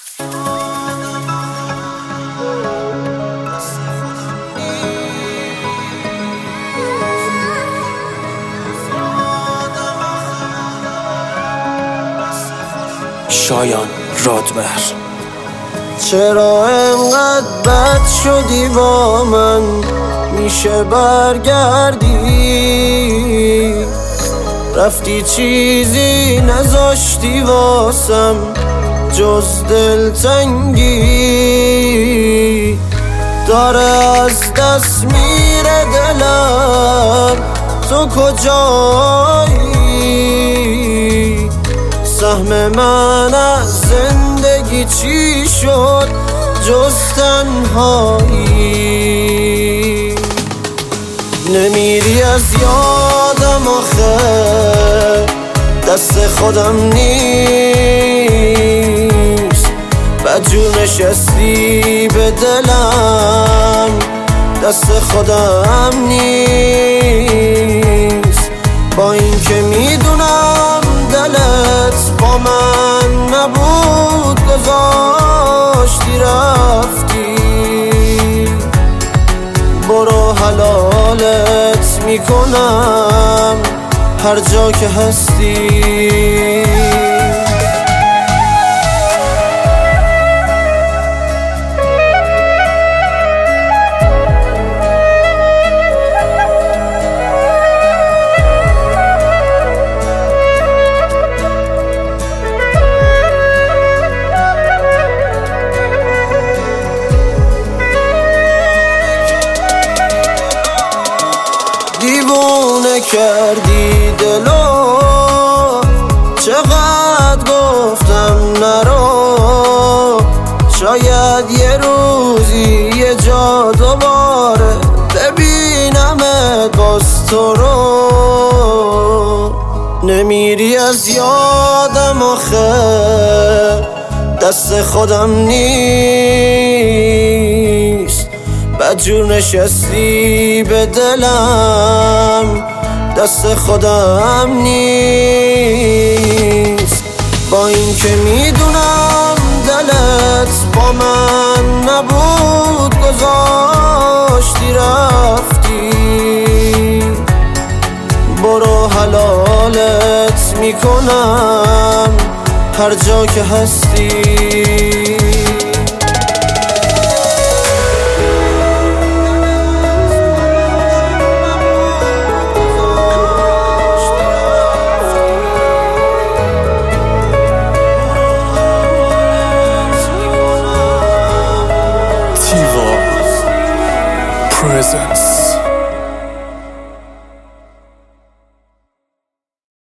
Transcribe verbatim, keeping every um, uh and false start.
شایان رادمهر. چرا انقدر بد شدی با من؟ میشه برگردی؟ رفتی چیزی نذاشتی واسم جز دلتنگی. داره از دست میره دلم، تو کجایی؟ سهم من از زندگی چی شد جز تنهایی؟ نمیری از یادم آخه، دست خودم نیست. بدجور نشستی به دلم، دست خودم نیست. با این که میدونم دلت با من نبود، گذاشتی رفتی. برو حلالت میکنم هر جا که هستی. دیوونه کردی دلو، چقدر گفتم نرو. شاید یه روزی یه جا دوباره ببینمت باز تو رو. نمیری از یادم آخه، دست خودم نیست. بدجور نشستی به دلم، دست خودم نیست. با این که میدونم دلت با من نبود، گذاشتی رفتی. برو حلالت میکنم هر جا که هستی. Presence.